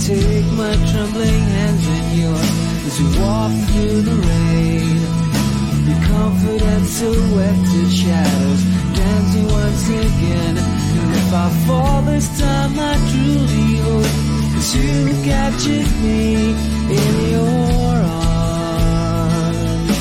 take my trembling hands in yours as we walk through the rain. Your confident silhouetted shadows dancing once again. And if I fall this time, I truly hope that you captured me in your arms.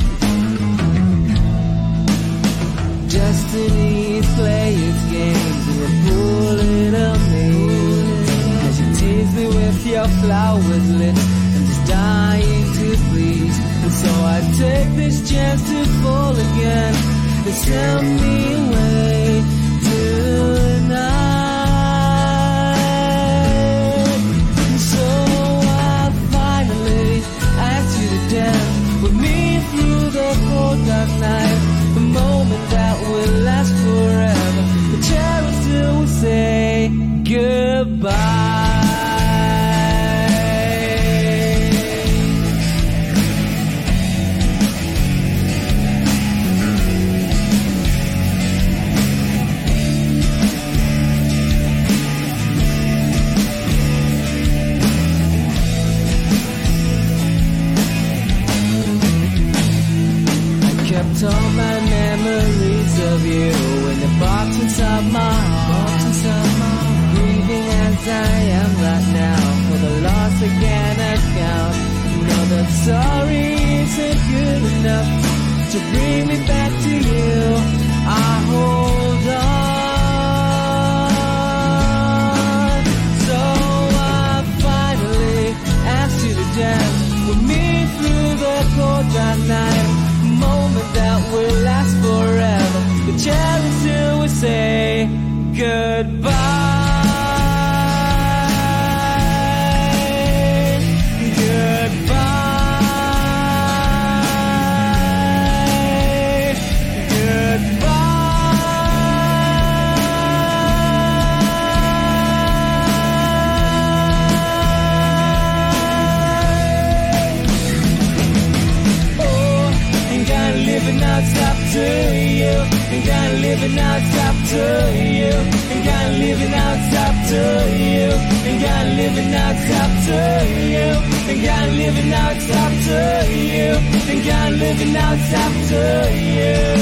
Destiny play its games and we're pulling a maze as you tease me with your flowers lit. I'm just dying to please, and so I take this chance to fall again and send me away tonight. And so I finally ask you to dance with me through the cold dark night, the moment that will last forever, the cherish till we say goodbye. Kept all my memories of you in the box inside my heart. Grieving as I am right now for the loss I cannot count. Know that sorry isn't good enough to bring me back to you. I hold on. So I finally asked you to dance with me through the cold dark night, moment that will last forever, the cherish till we say goodbye. Outside to you, and gotta live it outside to you, and gotta live it outside to you, and gotta live it outside to you, and gotta live it outside to you, and gotta live it outside to you.